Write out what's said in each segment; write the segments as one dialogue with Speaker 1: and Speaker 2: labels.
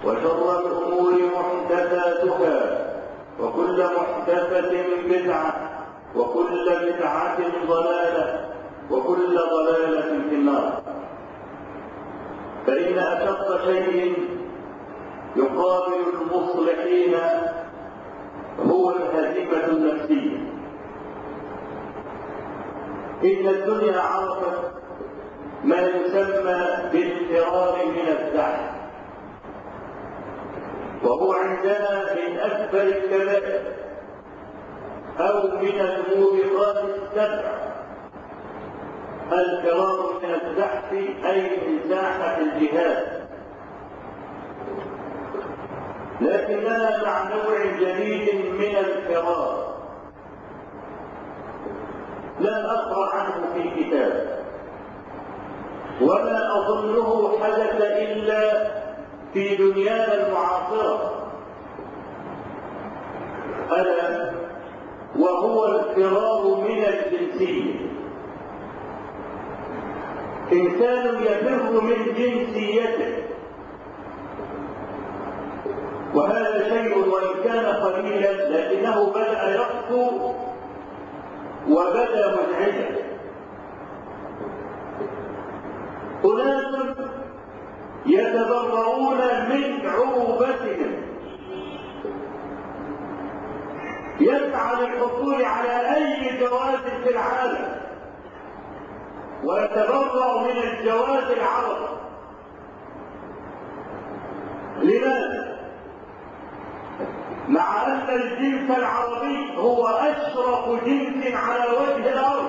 Speaker 1: وشر الأمور محدثاتها وكل محدثة بدعة وكل بدعة ضلالة وكل ضلالة في النار. فإن أشق شيء يقابل المصلحين هو الهزيمة النفسية. إن الدنيا عرفت ما يسمى بالفرار من الزحف، وهو عندنا من أكبر الكبائر أو من الموبقات السبع. الفرار من الزحف أي من ساحة الجهاد، لكننا مع نوع جديد من الفرار لم أقرأ عنه في كتاب ولا أظنه حدث إلا في دنيانا المعاصرة، ألا وهو الفرار من الجنسية. إنسان يفر من جنسيته، وهذا شيء وإن كان قليلا لكنه بدأ يخطو وبدأ مزعجا. أناس يتبرؤون من عروبتهم، يسعى للحصول على أي جواز في العالم ويتبرأ من الجواز العربي. لماذا؟ مع أن الجنس العربي هو أشرف جنس على وجه الأرض،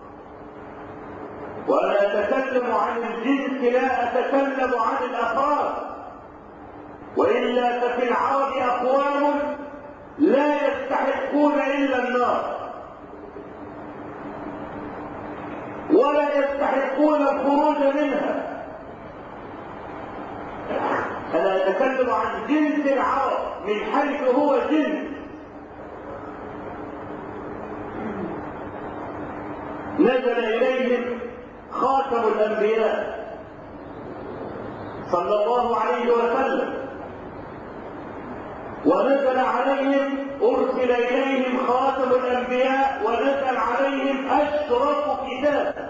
Speaker 1: وأنا أتكلم عن الجنس لا أتكلم عن الأفراد، وإلا ففي العرب أقوام لا يستحقون إلا النار ولا يستحقون الخروج منها. أنا أتكلم عن جنس العرب من حيث هو جنس. نزل إليهم خاتم الأنبياء صلى الله عليه وسلم، ونزل عليهم أرسل إليهم خاتم الأنبياء، ونزل عليهم أشرف كتاب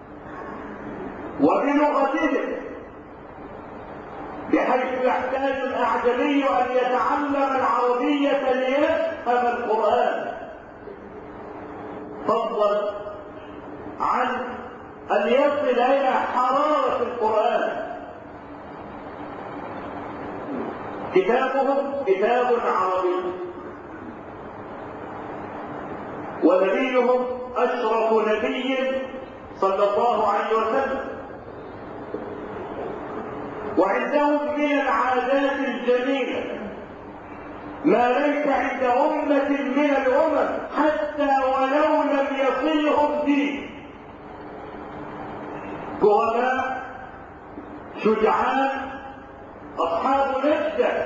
Speaker 1: وبلغتهم، بحيث يحتاج الأعجمي أن يتعلم العربية ليفهم القرآن، فضلا عن أن يصل إلى حرارة القرآن. كتابهم كتاب عربي، ونبيهم أشرف نبي صلى الله عليه وسلم، وعندهم من العادات الجميلة ما ليس عند أمة من الأمم حتى ولو لم يصلهم دين. كرماء، شجعان، أصحاب نجدة.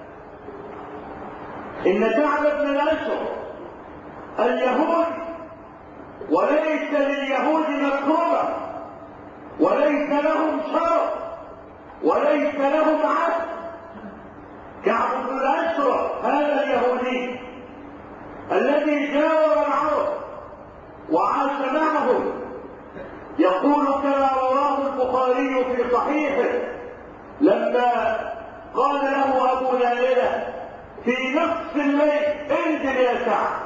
Speaker 1: إن كعب بن الأشرف اليهود وليس لليهود مكرمة، وليس لهم شرف، وليس لهم عهد. كعب بن الأشرف هذا اليهودي الذي جاور العرب وعاش معهم، يقول كما رواه البخاري في صحيحه لما قال له أبو نائلة في نصف الليل: انزل يا كعب.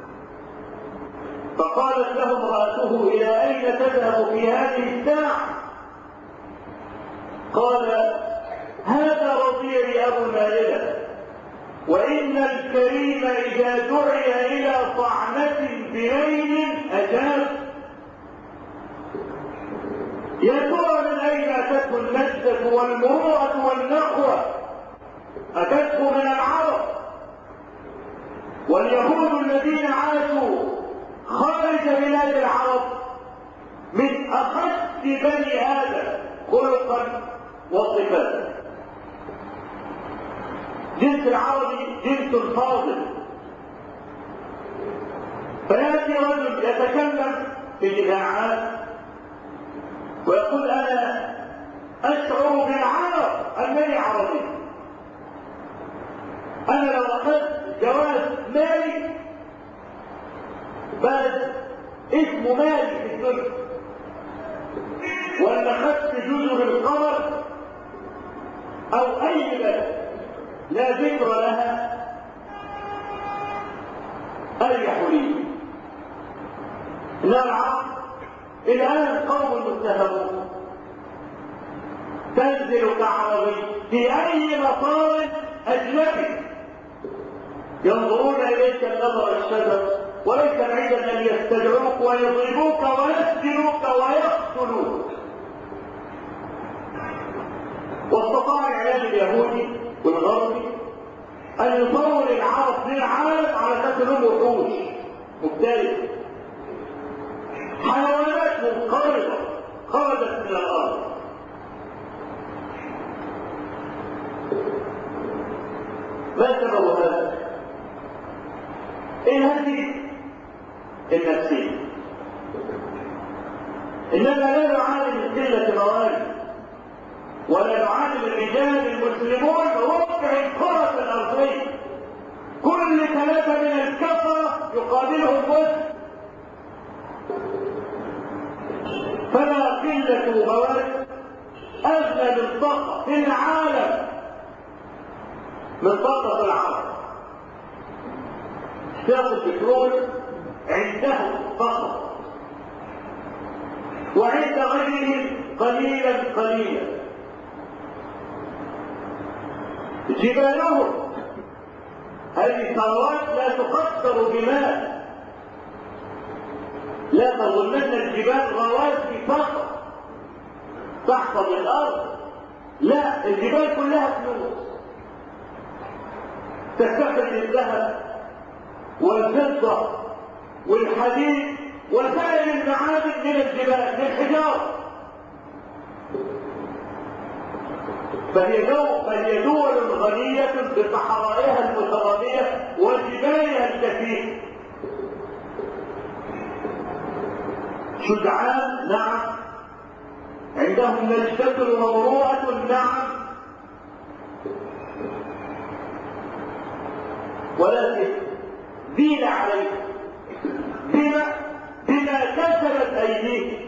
Speaker 1: فقالت له امرأته: إلى أين تذهب في هذه الساعة؟ قال: هذا رضيعي أبو نائلة، وإن الكريم إذا دعي إلى طعنة بليل أجاب. يا ترى من أين أتته النجدة والمروءة والنقوة؟ أتته من العرب، واليهود الذين عاشوا خارج بلاد العرب من أخس بني آدم خلقا وصفاتا. جنس العربي جنس فاضل. فيأتي رجل يتكلم في الإذاعات ويقول: أنا أشعر بالعرب أنني عربي، انا لو اخذت جواز مالي بلد اسمه مالي في الدنيا، ولا اخذت جزر القمر او اي بلد لا ذكر لها اريح لي. لا العقل الان قوم متهمون تنزل كعربي في اي مطار اجنبي ينظرون اليك النظر الشجر، وليس بعيدا ان يستدعوك ويضربوك ويسجنوك ويقتلوك. واستطاع الاعلام اليهودي والغربي ان يصور العرب للعالم على اساس انهم وحوش مختلفه، حيوانات منقرضه خرجت من الارض. ما سبب هذا؟ ايه هذه النفسيه؟ اننا لا نعاني من قله موارد، ولا نعاني من الرجال المسلمون ربع الكره الارضيه، كل 3 من الكفره يقابلهم مسلم. فلا قله موارد. اغلى منطقه في العالم منطقه العرب، اشتاق البترول عندهم فقط، وعند غيرهم قليلا قليلا. جبالهم هذه ثروات لا تقدر بمال. لا تظنن الجبال رواسي فقط تحفظ الارض، لا، الجبال كلها فلوس تستخرج الذهب والفضه والحديد وسائر المعادن من الجبال من الحجاره. فهي دول غنية بصحرائها المترامية وجبالها الكثير. شجعان نعم، عندهم نجدة ومروءة نعم، ولكن دين عليه بما كسبت أيديهم.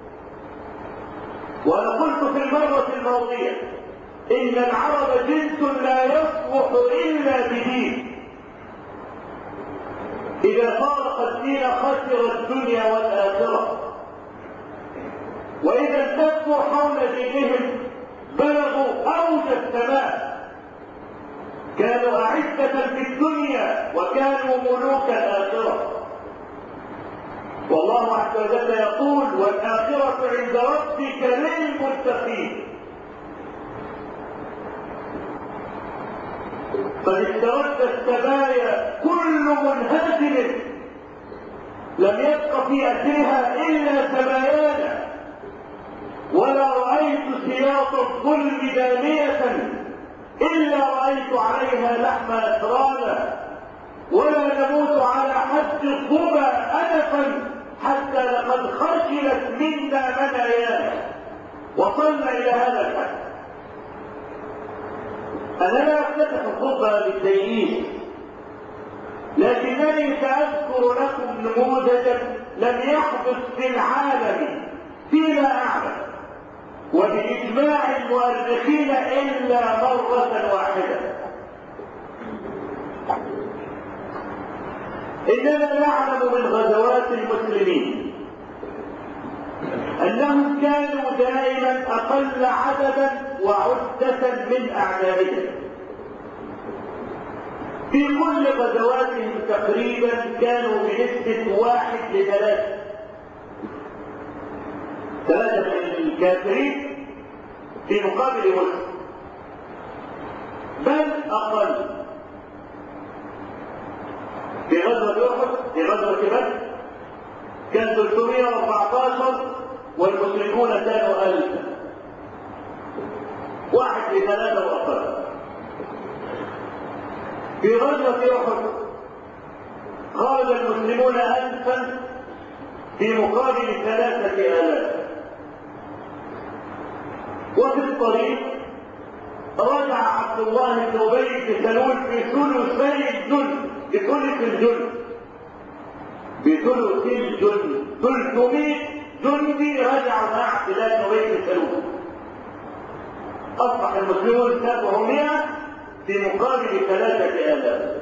Speaker 1: وأنا قلت في المرة الماضية إن العرب جنس لا يصلح إلا بدين، إذا فارق الدين خسر الدنيا والآخرة، وإذا التفوا حول دينهم بلغوا أوج السماء، كانوا أعزة في الدنيا وكانوا ملوك الآخرة. والله عز وجل يقول: والآخرة عند ربك للمتقين. قد استرد السبايا كل منهزم، لم يبق في أسرها إلا سبايانا، ولا رأيت سياط الظلم دامية إلا رأيت عليها لحم أسرانا، ولا نموت على حد الظبا أنفا حتى لقد خجلت منا منايانا. وصلنا إلى هذا الحد. أنا لا أفتتح الخطبة بالتيئيس، لكنني سأذكر لكم نموذجا لم يحدث في العالم فيما أعلم وبإجماع المؤرخين إلا مرة واحدة. إننا نعلم من غزوات المسلمين أنهم كانوا دائما أقل عددا وعدة من أعدائهم. في كل غزواتهم تقريبا كانوا بنسبة 1:3، 3 من الكافرين في مقابل مسلم، بل أقل. في غزوة أحد، في غزوة بدر كان 314 والمسلمون كانوا 1000، 1:3 وأقل. في غزوة أحد خرج المسلمون 1000 في مقابل 3000. وفي الطريق رجع عبد الله بن أبي بن سلول في ثلثي الجند، بثلث الجند، بثلث الجند. 300 جندي رجعوا مع اعتدال ابي بن سلول. اصبح المسلمون 700 في مقابل 3000.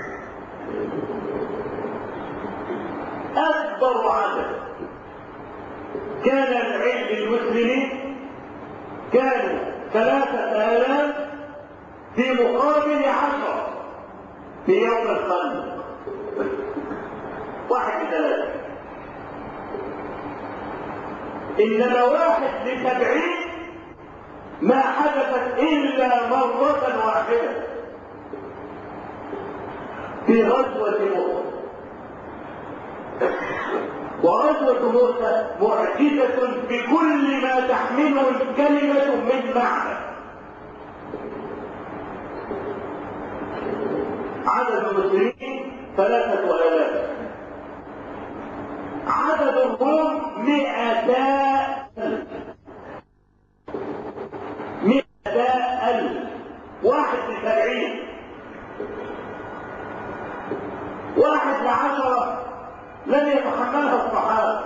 Speaker 1: اكبر عدد كان العلم المسلمين كانوا 3000 في مقابل 10 في يوم الخندق. 1 ل3. انما 1 ل70 ما حدثت الا مرة واحدة في غزوة موسى. وغزوة موسى معجزة بكل ما تحمله الكلمة من معنى. عدد المسلمين 3000، عدد الروم 200,000. 200,000. 1 ل70. 1 ل10 لم يتحملها الصحابة.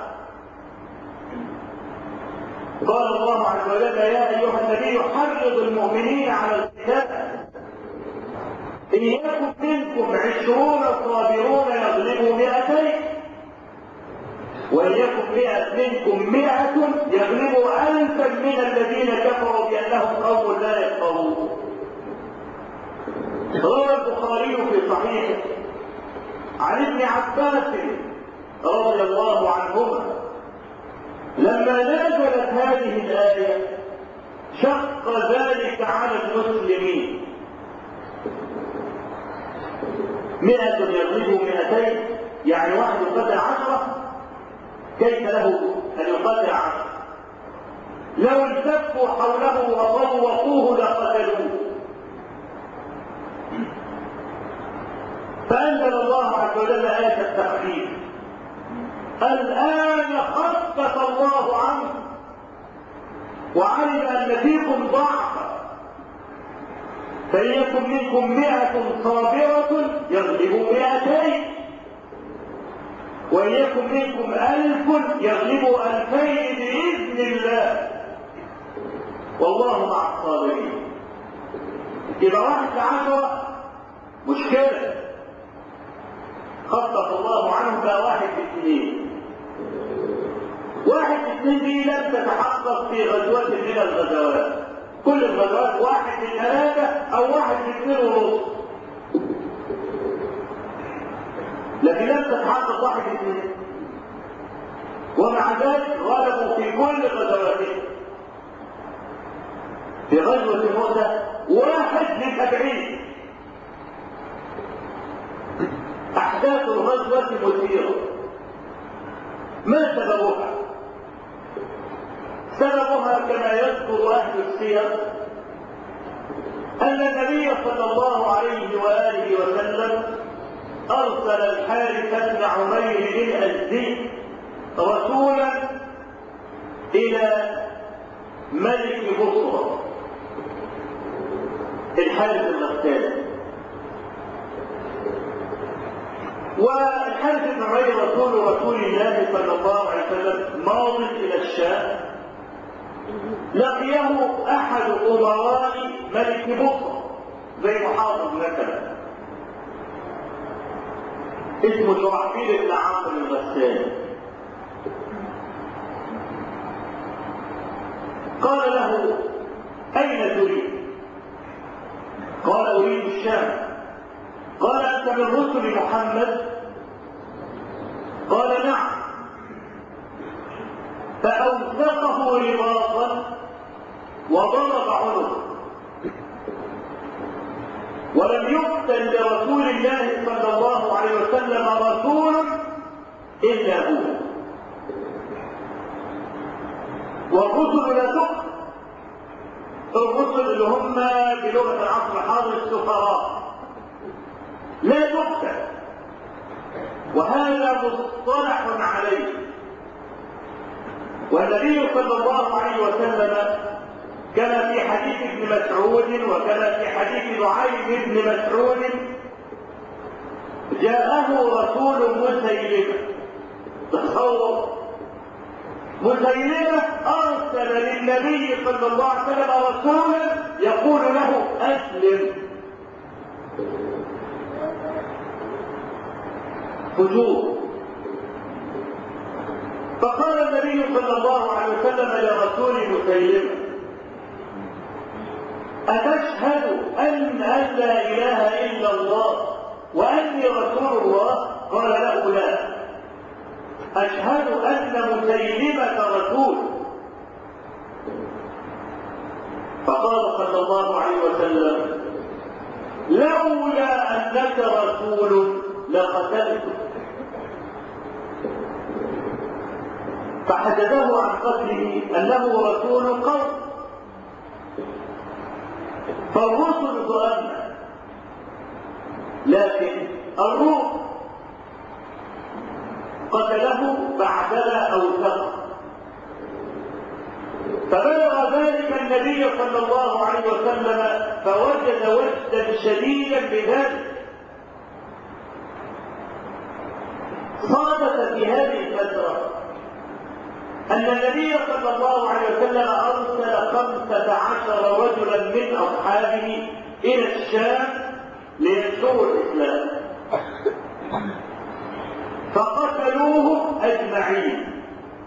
Speaker 1: قال الله عز وجل: يا ايها النبي حرض المؤمنين على القتال ان يكن منكم 20 صابرون يغلبوا 200، وان يكن 100 منكم 100 يغلبوا 1000 من الذين كفروا بانهم قوم لا يفقهون. روى البخاري في صحيحه عن ابن عباس رضي الله عنهما لما نزلت هذه الآية شق ذلك على المسلمين. 100 يغلبوا 200، يعني 1 يقتل 10، كيف له أن يقتل 10؟ لو التفوا حوله وطوقوه لقتلوه. فأنزل الله عز وجل آية التخفيف: الآن خفف الله عنه وعلم أن فيكم ضعفا فإن يكن منكم 100 صابرة يغلبوا 200، وإن يكن منكم 1000 يغلبوا 2000 بإذن الله، والله مع الصابرين. يبقى 1 ل10 مشكلة، خفف الله عنه بقى 1 ل2. 1 ل2 دي لم تتحقق في غزوة من الغزوات. كل الغزوات 1 ل3 أو 1 ل2.5، لكن لم تتحقق 1 ل2. ومع ذلك غلبوا في كل غزواتهم. في غزوة موسى 1 ل70. أحداث الغزوة مثيرة. ما سببها؟ سببها كما يذكر أهل السير أن النبي صلى الله عليه وآله وسلم أرسل الحارث بن عمير الأزدي رسولا إلى ملك بصرى الحارث المختال. والحارث بن عمير رسول الله صلى الله عليه وسلم ماض إلى الشام، لقيه أحد أمراء ملك بصرى زي محافظ مثلا اسمه شرحبيل بن عمرو الغساني. قال له: أين تريد؟ قال: أريد الشام. قال: أنت من رسل محمد؟ قال: نعم. فأوثقه رباطا وضرب عنقه. ولم يقتل لرسول الله صلى الله عليه وسلم رسول إلا هو. والرسل لا تقتل. الرسل اللي هم بلغة العصر الحاضر السفراء لا تقتل، وهذا مصطلح عليه. والنبي صلى الله عليه وسلم كما في حديث ابن مسعود وكما في حديث نعيم بن مسعود جاءه رسول مسيلمة. تصور مسيلمة أرسل للنبي صلى الله عليه وسلم رسولا يقول له أسلم. فجور. فقال النبي صلى الله عليه وسلم لرسول مسيلمة أتشهد أن لا إله إلا الله وأني رسول الله؟ قال له لا، أشهد أن مسيلمة رسول. فقال صلى الله عليه وسلم لولا أنك رسول لقتلتك. فحدثه عن قتله أنه رسول قوم، فالرسل ظلمنا، لكن الروح قتله بعدما أوثق. فبلغ ذلك النبي صلى الله عليه وسلم فوجد وجدا شديدا بذلك. صادف في هذه الفترة أن النبي صلى الله عليه وسلم أرسل 15 رجلا من أصحابه إلى الشام لينشروا الإسلام، فقتلوهم أجمعين.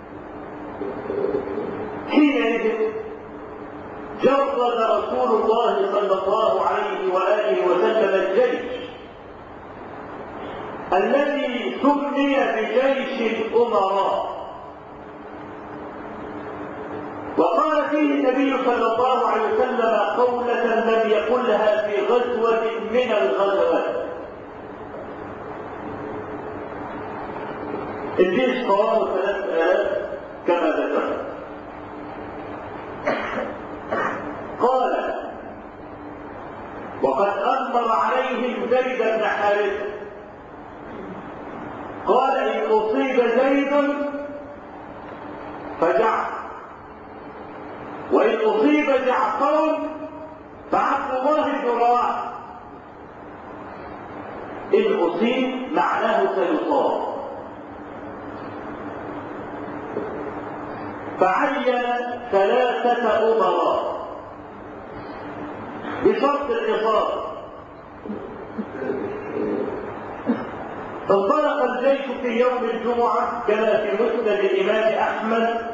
Speaker 1: حينئذ جرد رسول الله صلى الله عليه وآله وسلم الجيش الذي سمي بجيش الأمراء، وقال فيه النبي صلى الله عليه وسلم قولة لم يقلها في غزوة من الغزوات. الجيش قوامه 3000 كما ذكرت. قال وقد أمر عليهم زيد بن حارثة، قال إن أصيب زيد فجعفر، وإن أصيب جعفر فعبد الله بن رواحة. إن أصيب معناه سيصاب. فعين 3 أمراء بشرط الإصابة. انطلق الجيش في يوم الجمعة كما في مسند الإمام أحمد،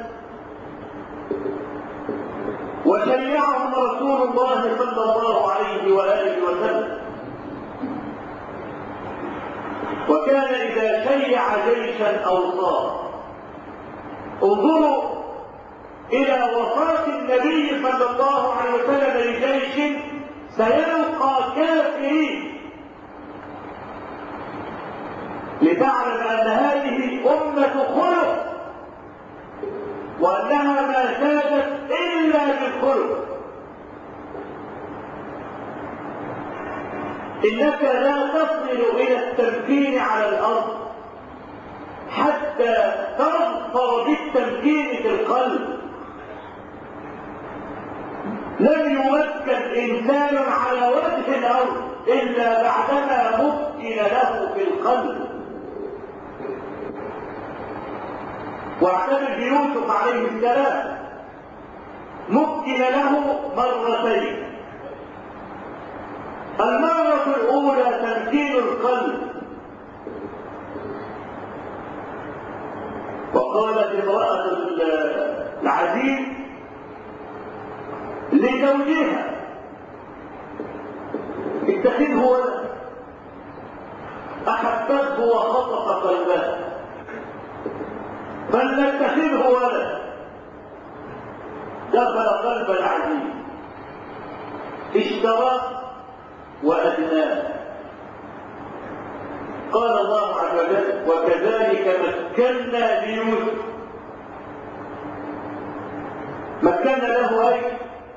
Speaker 1: وشيعهم رسول الله صلى الله عليه وآله وسلم. وكان إذا شيع جيشا أوصاه. انظروا إلى وفاة النبي صلى الله عليه وسلم لجيش سيلقى كافرين، لتعلم أن هذه أمة خلق، وأنها ما زادت إلا بالخلق. إنك لا تصل إلى التمكين على الأرض حتى تظفر بالتمكين في القلب. لم يمكن إنسان على وجه الأرض إلا بعدما مكن له في القلب. واعتبر بيوسف عليه السلام مكن له مرتين. المرة الأولى تمكين القلب، وقالت امرأة العزيز لزوجها اتخذه ولد، أحبته وخطف قلبه، فلنتخذه ولد. دخل قلب العزيز، اشتراه وأدناه. قال الله عز وجل وكذلك مكنا ليوسف. مكنا له أي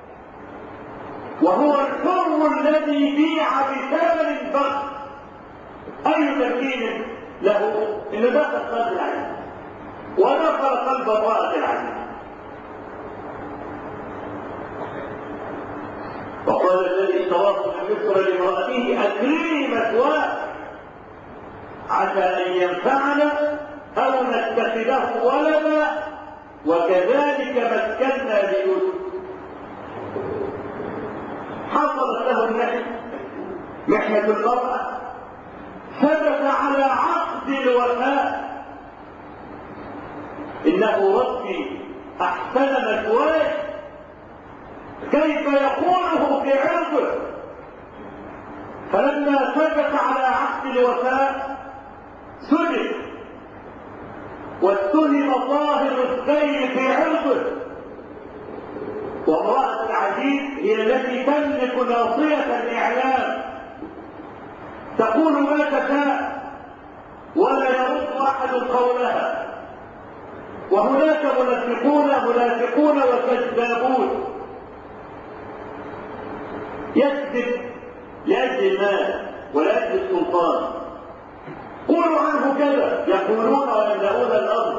Speaker 1: وهو الحر الذي بيع بثمن بخس. أي تمكين له؟ إنه دخل قلب العزيز ودخل قلب امرأة العزيز. قال الذي اشتراه من مصر لامرأته أكرمي مثواه عسى أن ينفعنا أو نتخذه ولدا وكذلك مكنا ليوسف. حصلت له محنة المرأة، ثبت على عقد الوفاء. إنه ربي أحسن مثواي، كيف يخونه في عرضه؟ فلما ثبت على عقد الوفاء سجن واتهم طاهر السيف في عرضه. وامرأة العزيز هي التي تملك ناصية الإعلام، تقول ما تشاء ولا يرد أحد قولها. وهناك منافقون وكذابون يكذب لأجل المال ولأجل السلطان. قولوا عنه كذا يقولون ويملؤون الأرض.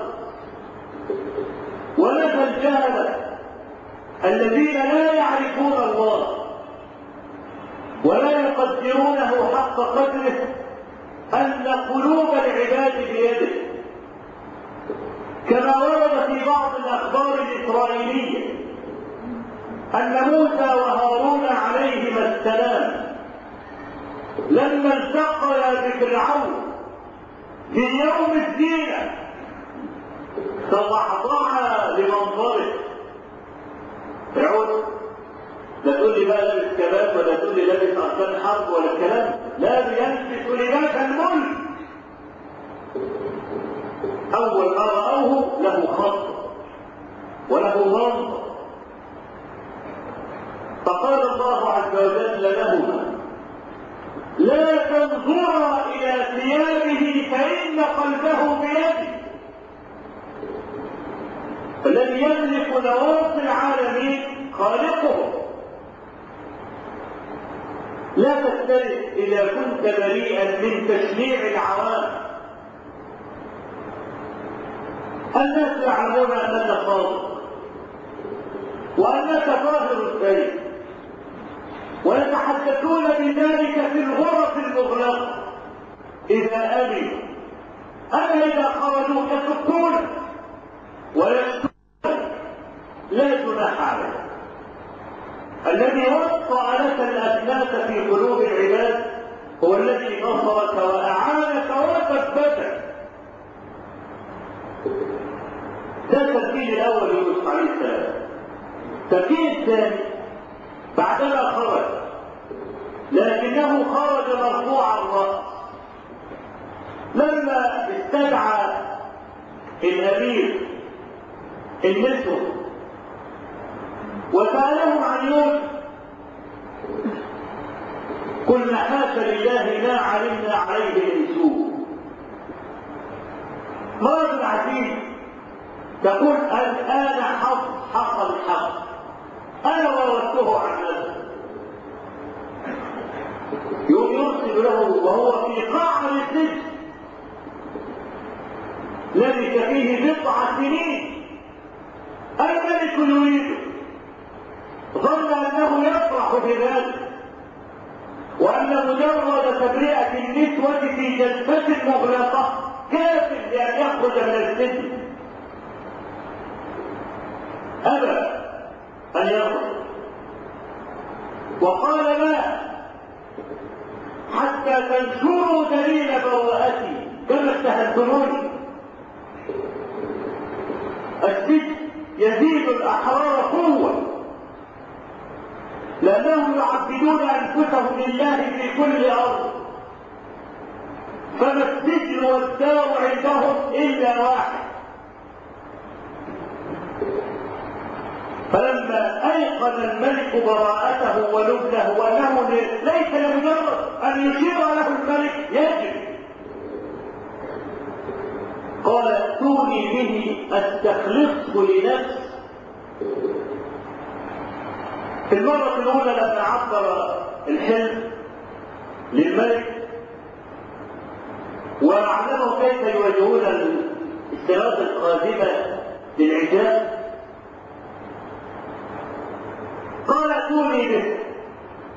Speaker 1: ونفى الجهلة الذين لا يعرفون الله ولا يقدرونه حق قدره أن قلوب العباد بيده، كما ورد في بعض الأخبار الإسرائيلية أن موسى وهارون عليهما السلام لما التقيا بفرعون في يوم الزينة تضعضعا لمنظره. فرعون لا تقول لي بقى لابس كباب ولا تقول لي لابس أركان حرب ولا الكلام، لا بيلبس لباس الملك. أول ما رأوه له خط وله منظر. فقال الله عز وجل لهما لا تنظرا إلى ثيابه فإن قلبه بيده. الذي يملك نواصي العالمين خالقه. لا تسترد إذا كنت بريئا من تشنيع العوام. الناس يعلمون أنك صادق وأنك طاهر السيد، ويتحدثون بذلك في الغرف المغلقة إذا أمنوا. أما إذا خرجوا يسكون ويشتون لا جناح عليه. الذي وطأ لك الأسناس في قلوب العباد هو الذي نصرك وأعانك وثبتك. ده التمكين الأول ليوسف عليه السلام. التمكين الثاني بعدما خرج، لكنه خرج مرفوع الرأس. لما استدعى الأمير النسوة وسألهم عن يوسف قلنا حاشا لله ما علمنا عليه من سوء. مرة العزيز تقول الآن حق الحق، أنا راودته عن نفسه. يرسل له وهو في قاع السجن لبث فيه 9 سنين. الملك يريده، ظن أنه يفرح بذلك وأن مجرد تبرئة النسوة في جلسة مغلقة كاف لأن يخرج من السجن. أبى أن يخرج وقال لا حتى تنشروا دليل براءتي كما اتهمتموني. السجن يزيد الأحرار قوة لأنهم يعبدون أنفسهم لله في كل أرض، فما السجن والدار عندهم إلا واحد. فلما أيقن الملك براءته ولبنه وأنه ليس لمجرد أن يشير له الملك يجب، قال ائتوني به أستخلصه لنفسي. في المرة الأولى لما عبر الحلم للملك وأعلمه كيف يواجهون السيارات القادمة للعجاب قال ائتوني به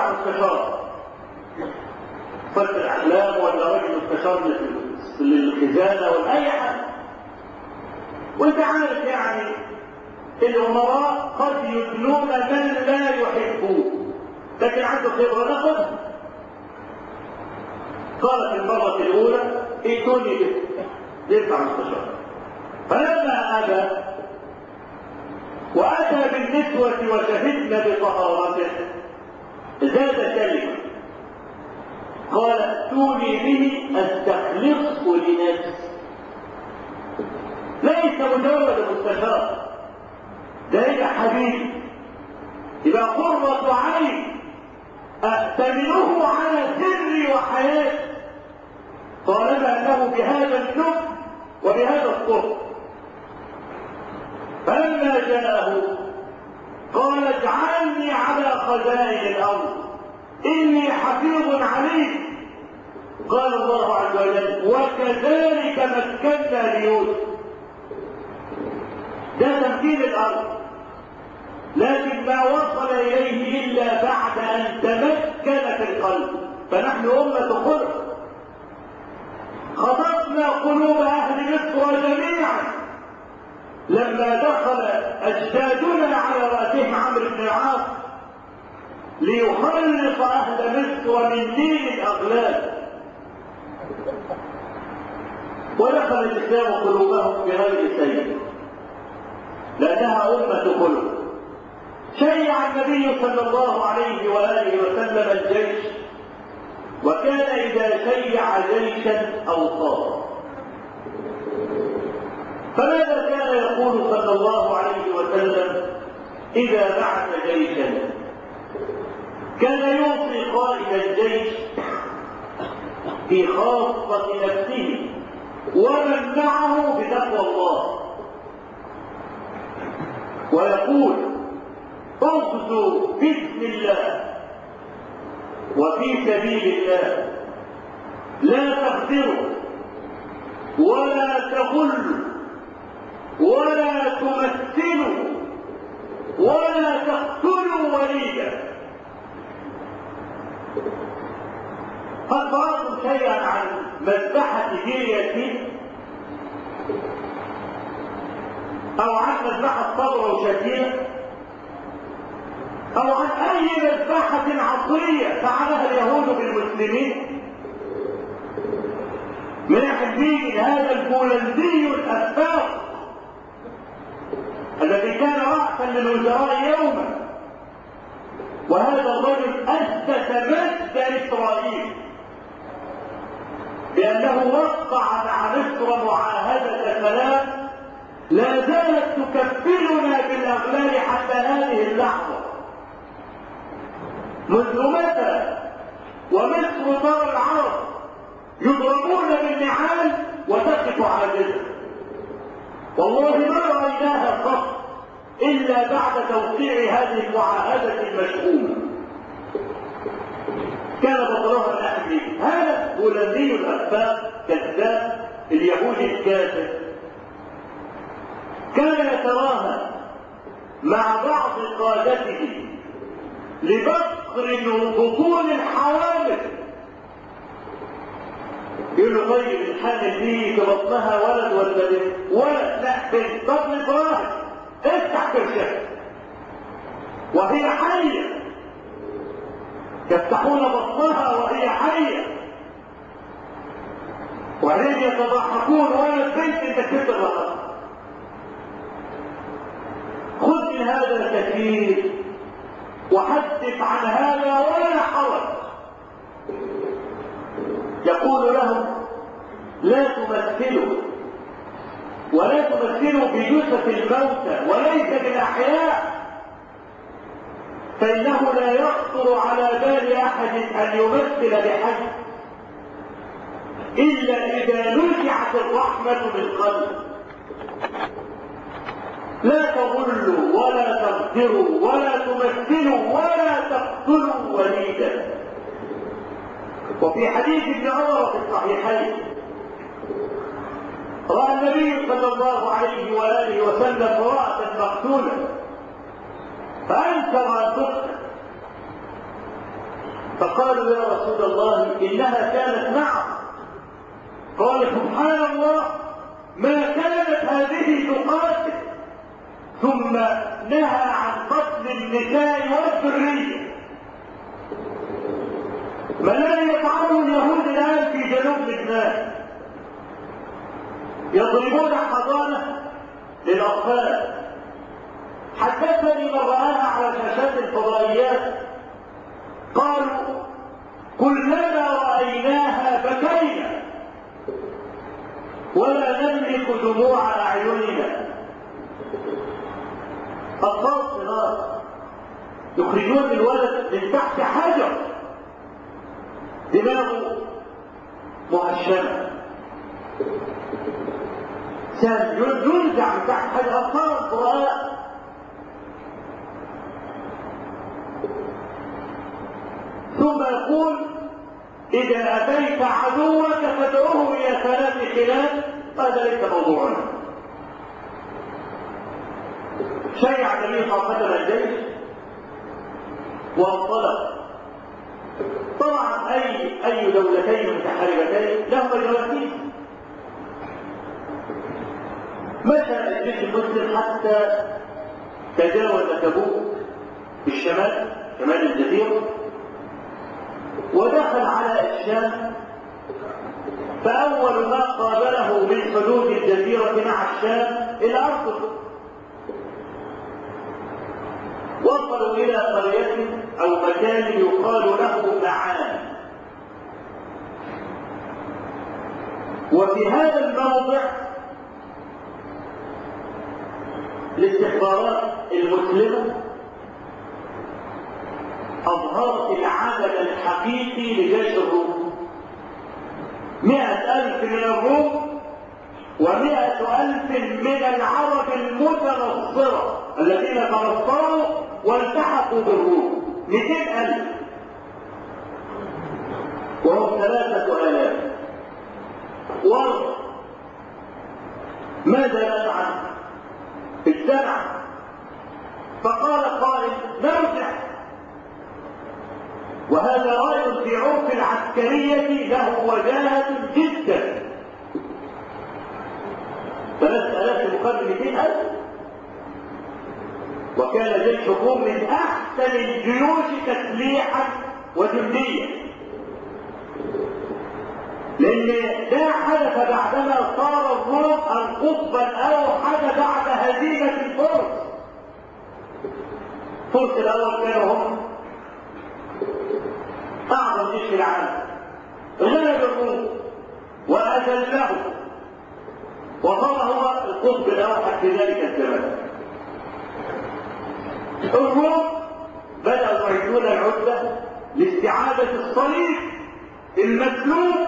Speaker 1: مستشار فرد الاحلام ولا راجل مستشار للخزانه ولا اي حاجه. وانت عارف يعني الامراء قد يدنون من لا يحبون، لكن عنده خبره ناخذها. قالت المره الاولى ائتوني به يرفع مستشار، فلما ابى واتى بالنسوه وشهدنا بطهارته زاد كلمه، قال ائتوني به استخلصه لنفسي. ليس مجرد مستشار، ده يبقى حبيبي، يبقى قرة عين أأتمنه على سري وحياتي، طالما أنه بهذا اللب وبهذا القرب. فلما جاءه قال اجعلني على خزائن الأرض إني حفيظ عليك. قال الله عز وجل وكذلك مكنا ليوسف. ده تمكين الأرض، لكن ما وصل إليه إلا بعد أن تمكن في القلب. فنحن أمة خلق، خطفنا قلوب أهل مصر جميعا لما دخل أجدادنا على رأسهم عمرو بن العاص ليخلص أهل مصر من دين الأغلال، ودخل الإسلام قلوبهم بغير سيد لأنها أمة خلق. شيع النبي صلى الله عليه وآله وسلم الجيش، وكان إذا شيع جيشا أوصاه. فماذا كان يقول صلى الله عليه وسلم إذا بعث جيشا؟ كان يوصي قائد الجيش في خاصة نفسه ومن معه بتقوى الله، ويقول اغزوا باسم الله وفي سبيل الله، لا تغدروا ولا تغلوا ولا تمثلوا ولا تقتلوا وليدا. قد قرأتم شيئا عن مذبحة ديرية أو عن مذبحة صبر وشتيمة أو عن أي مذبحة عصرية فعلها اليهود بالمسلمين من حديد هذا البولندي الأفاق الذي كان رأسا للوزراء يوما، وهذا الرجل أسس مجد إسرائيل لأنه وقع مع مصر معاهدة سلام لا زالت تكفلنا بالأغلال حتى هذه اللحظة. منذ متى ومصر دار العرب يضربون بالنعال وتقف عاجزة؟ والله ما رأيناها قط إلا بعد توقيع هذه المعاهدة المشؤومة. كان بطلها الأهلي هذا بولندي الأفاق كذاب اليهودي الكافر، كان يتراهن مع بعض قادته لبقر بطون الحوامل، يقول له طيب الحامل دي في بطنها ولد ولا بنت؟ ولد. لا بنت. طب نتراهن افتح كرشها وهي حيه، يفتحون بطنها وهي حيه وهم يتضحكون ولد بنت انت كتب الرقم. خذ من هذا الكثير وحدث عن هذا ولا حرج. يقول لهم لا تمثلوا ولا تمثلوا بجثث الموتى وليس بالاحياء، فانه لا يخطر على بال احد ان يمثل بحد الا اذا نزعت الرحمه بالقلب. لا تغلوا ولا تغدروا ولا تمثلوا ولا تقتلوا وليدا. وفي حديث ابن عمر في الصحيحين راى النبي صلى الله عليه واله وسلم امراه مقتوله فانكر ان تقتل، فقالوا يا رسول الله إنها كانت معه. قال سبحان الله ما كانت هذه تقاتل. ثم نهى عن قتل النساء والذرية. ما الذي يفعله اليهود الآن في جنوب لبنان؟ يضربون حضانة للأطفال. حدثني من رآها على شاشات الفضائيات قالوا كلما رأيناها بكينا ولا نملك دموع أعيننا. أطفال صغار يخرجون الولد من تحت حجر دماغه مهشمة، ينزع من تحت حجر. أطفال صغار. ثم يقول إذا أتيت عدوك فادعوه إلى 3 خلال. هذا ليس موضوعنا. شيع النبي صلى الله عليه وسلم الجيش وانطلق. طبعا أي دولتين متحاربتين لهما جواسيس. مشى الجيش المسلم حتى تجاوز تبوك في الشمال، شمال الجزيرة، ودخل على الشام. فأول ما قابله من حدود الجزيرة مع الشام الأرض. وصلوا إلى قرية أو مكان يقال له معان. وفي هذا الموضع الاستخبارات المسلمة أظهرت العدد الحقيقي لجيش الروم. 100,000 من الروم و100,000 من العرب المتنصرة الذين تنصروا والتحقوا بالروم. 200,000 وهم 3,000. ماذا نفعل؟ اجتمع فقال قائل نرجع. وهذا رأي في عرف العسكرية له وجاهة جدا. 3,000 مقابل 200,000. وكان جيش الروم من أحسن الجيوش تسليحا وجنديا، لأن ده حدث بعدما صار الروم القطب الأوحد بعد هزيمة الفرس. الفرس الأول كانوا هم أعظم جيش العالم، غلب الروم وأذله وصار هو القطب الأوحد في ذلك الزمن. الروم بدأوا يعيدون العدة لاستعادة الصليب المسلوب،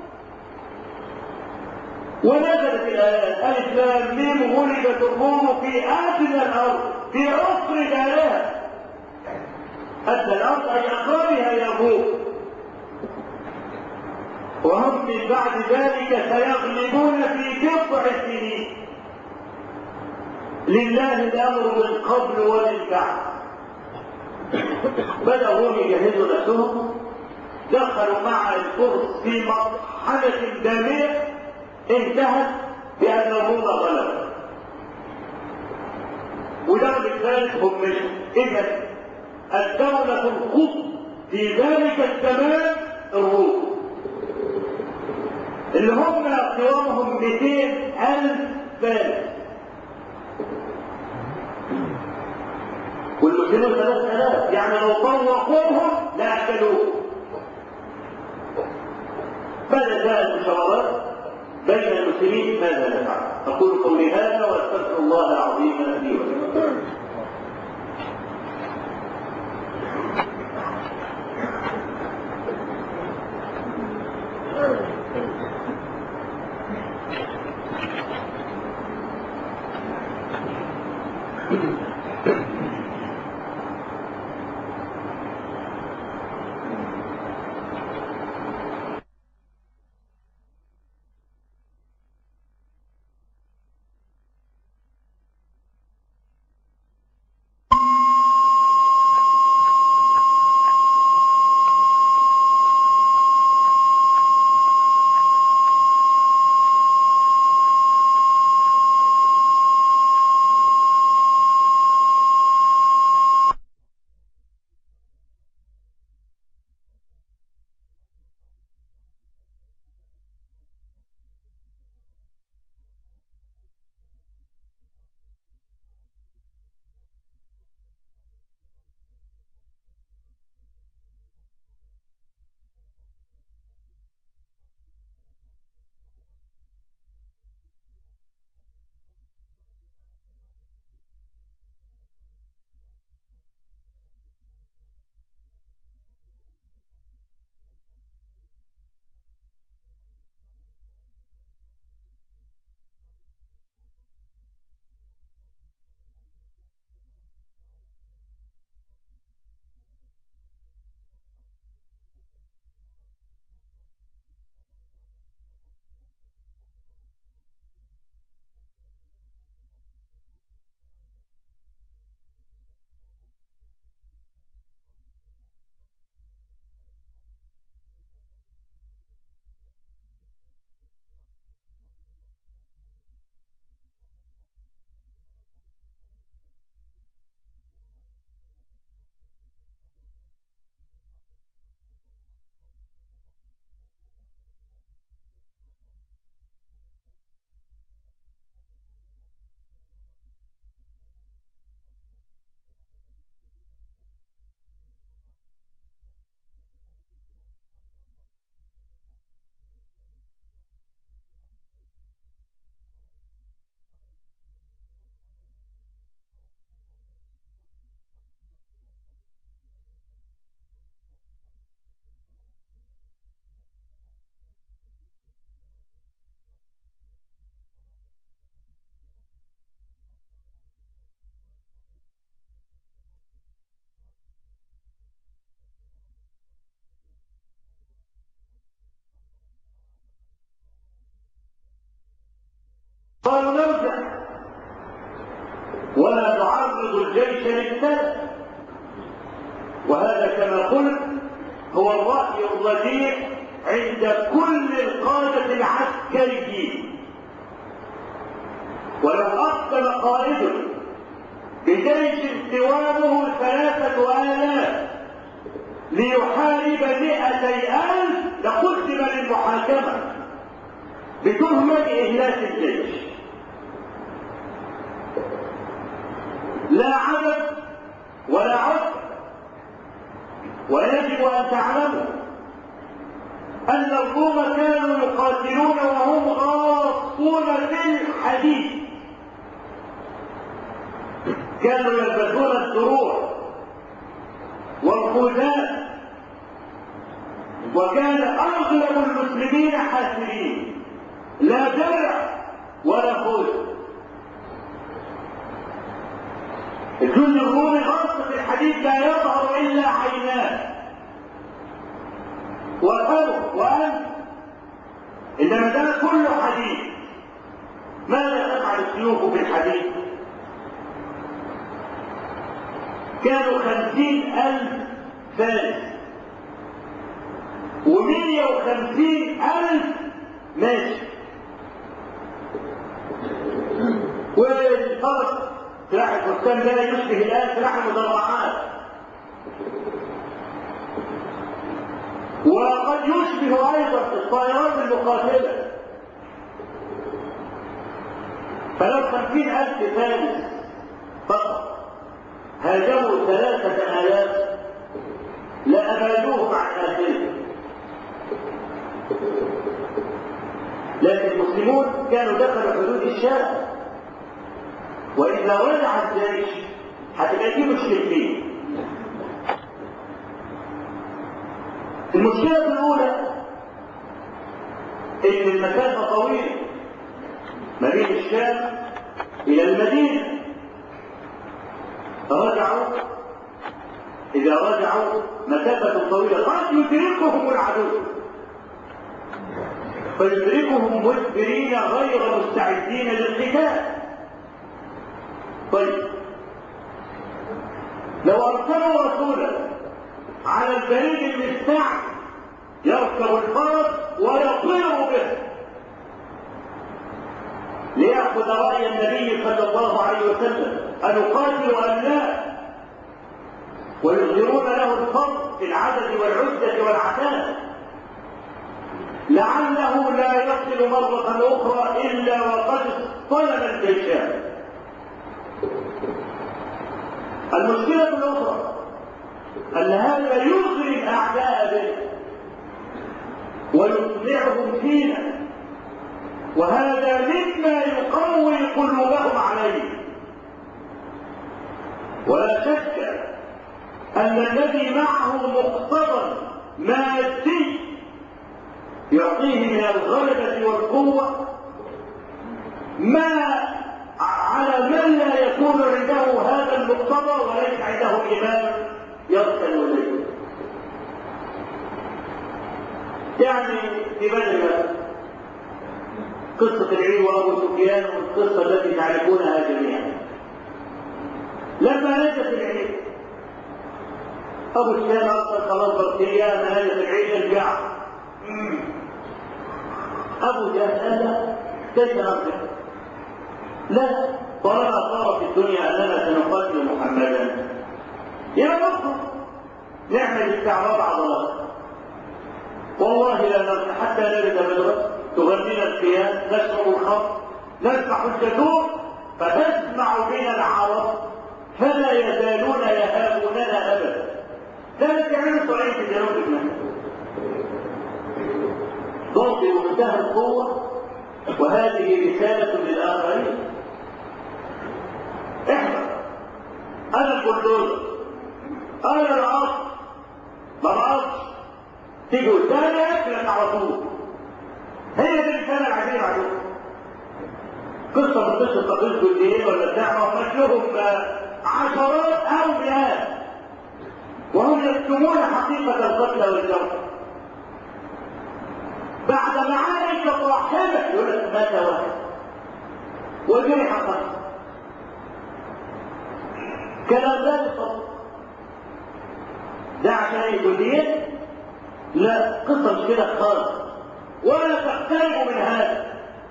Speaker 1: ونزلت الآيات ألف لام ميم غلبت الروم في أدنى الأرض في عصر دارها. أدنى الأرض أي أقربها إلى الروم، وهم من بعد ذلك سيغلبون في 9 سنين. لله الأمر من قبل ومن بعد. بدأوا يجهزوا نفسهم، دخلوا مع الفرس في مرحلة دامية انتهت بأن الروم غلبوا. ودولة ذلك هم مشوا. إذا الدولة القطب في ذلك الزمان الروم اللي هم قوامهم 200,000 فارس، والمسلمون 3,000. يعني لو طوقوهم لأكلوه. ماذا جاءت المشاورات بين المسلمين؟ ماذا نفعل؟ أقول قولي هذا وأستغفر الله العظيم لي ولكم. السلف. وهذا كما قلت هو الرأي الرجيح عند كل القادة العسكريين. ولو أقدم قائد بجيش ثوابه 3000 ليحارب 200,000 لقدم للمحاكمة بتهمة إهلاك الجيش. لا عدد ولا عذر. ويجب أن تعلموا أن الروم كانوا يقاتلون وهم غاصون في الحديد، كانوا يلبسون الدروع والخوذات، وكان أغلب المسلمين حاسرين، لا درع ولا خوذ. الجند الرومي غاص في الحديد لا يظهر إلا عيناه وفمه وأنف، إنما ده كله حديد. ماذا تفعل السيوف بالحديد؟ كانوا 50,000 فارس و150,000 ماشي. والفرس سلاح الفرسان لا يشبه الآن سلاح المدرعات، وقد يشبه أيضا الطائرات المقاتلة. فلو 50,000 فارس فقط هاجموا 3,000 لأبادوهم عن آخرهم. لكن المسلمون كانوا دخلوا حدود الشارع، وإذا رجع الجيش هتبقى دي مشكلتين. المشكلة الأولى إن المسافة طويلة ما بين الشام إلى المدينة. إذا رجعوا مسافة طويلة قد يدركهم العدو، فيدركهم مدبرين غير مستعدين للقتال. طيب لو أرسلوا رسولا على البريد المستعد يركب الفرس ويطير به ليأخذ رأي النبي صلى الله عليه وسلم أن يقاتل أم لا، ويظهرون له الفضل في العدد والعدة والعتاد، لعله لا يصل مرة أخرى إلا وقد اصطلب الجيشان. المشكلة الأخرى أن هذا يغري الأعداء به ويطلعهم فينا، وهذا مما يقوي قلوبهم عليه. ولا شك أن الذي معه مقتضى مادي يعطيه من الغلبة والقوة ما على من لا يكون عنده هذا المقتضى وليس عنده إيمان يرسل إليه. يعني في بدر قصة العير وأبو سفيان والقصة التي تعرفونها جميعا. لما نجت العير أبو سفيان أرسل خلاص برقية ما نجت العير ارجع. أبو جهل لا، كيف نرجع؟ لا، طالما صار في الدنيا أننا سنقاتل محمدا يا رب نعمل استعراض عضلات، والله لا نرجع حتى نرد بدرا تغنينا القيام، نشرب الخمر، نذبح الجذور، فتسمع بنا العرب فلا يزالون يهابوننا ابدا. ذلك يعمل صعيد في جنوب المنزل ضغط بمنتهى القوه، وهذه رساله للاخرين. احذر، انا البلدوزر، انا العصر، ما بعرفش تيجي قدامي اكلك على طول. هي دي الرساله العاديه عليكم. قصه من قصه قبيله الدين ولا بتاع ما لهم عشرات او مئات، وهم يكتمون حقيقه القتل والجرح. بعد معارك طاحنه يقول لك مات واحد وجرح قتل. كلام لا يصدق. ده عشان يقولين لا، قصة مش كده خالص، ولا تقتربوا من هذا.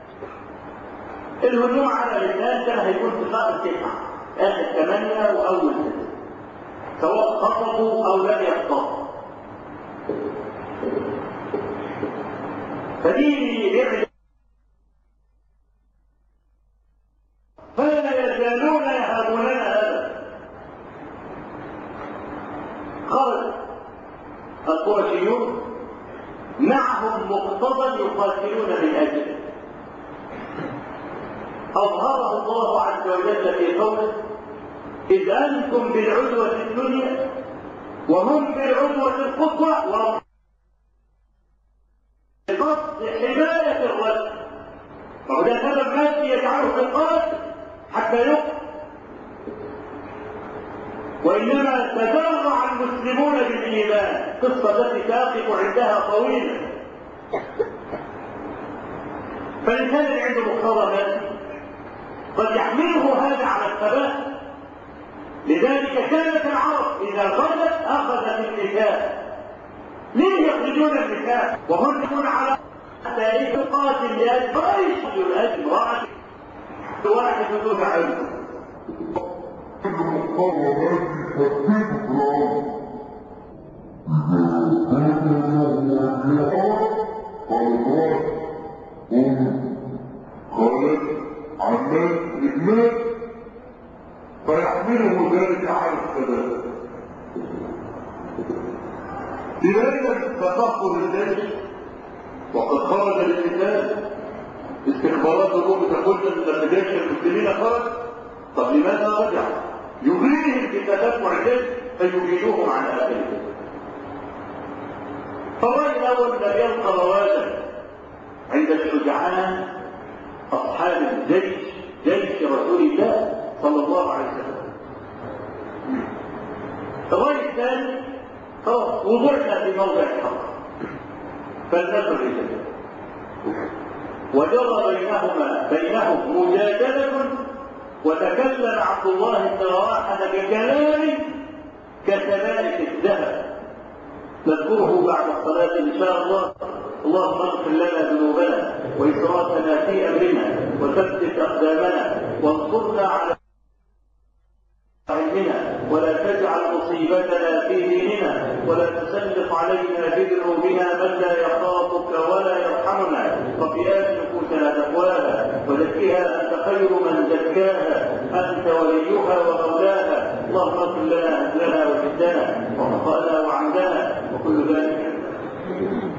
Speaker 1: الهجوم على الإنسان كان هيكون في شهر 9 آخر 8 وأول 9، سواء خطبوا أو لم يخطبوا. فدي بيعمل فلا يزالون يهابوننا أبدا. خرج القرشيون معهم مقتضى يقاتلون من أجله، أظهره الله عز وجل في قوله: إذ أنتم بالعدوة الدنيا وهم بالعدوة القصوى بقصد حماية الرجل. وده سبب مادي يجعله في القاتل حتى يقتل، وإنما تجرع المسلمون بالإيمان. قصة التي تقف عندها طويلة. فالإنسان اللي عنده مقتضى مادي قد يحمله هذا على الثبات. لذلك كانت العرب إذا غزت أخذت النساء. ليه يخرجون النساء وهم يكون على تاريخ قاتل لأجل رئيس الأجل امرأة واحد بدون علم؟
Speaker 2: عمال إجمال فيحمله ذلك على الثبات. لذلك تفقد الجيش وقد خرج للقتال. استخبارات الروم تقول ان جيش المسلمين خرج. طب لماذا رجع؟ يغريهم بتتبع الجيش فيجيدوهم عن اخرهم. فالرأي الاول لم يلقى رواجا عند الشجعان اصحاب الجيش، جيش رسول الله صلى الله عليه وسلم. الرأي الثاني خلاص وضعنا في موضع الحق فلنذهب اليه. وجرى بينهم مجادله، وتكلم عبد الله بن رواحه بكلام كسلائك الذهب نذكره بعد الصلاه ان شاء الله. اللهم اغفر لنا ذنوبنا واسرافنا في امرنا وثبت اقدامنا وانصرنا على علمنا ولا تجعل مصيبتنا في ديننا ولا تسلط علينا بذنوبنا من لا يخافك ولا يرحمنا. رب آت نفوسنا تقواها وزكها أنت خير من زكاها أنت وليها ومولاها. اللهم اغفر لنا هزلنا وجدنا وخطأنا وعمدنا وكل ذلك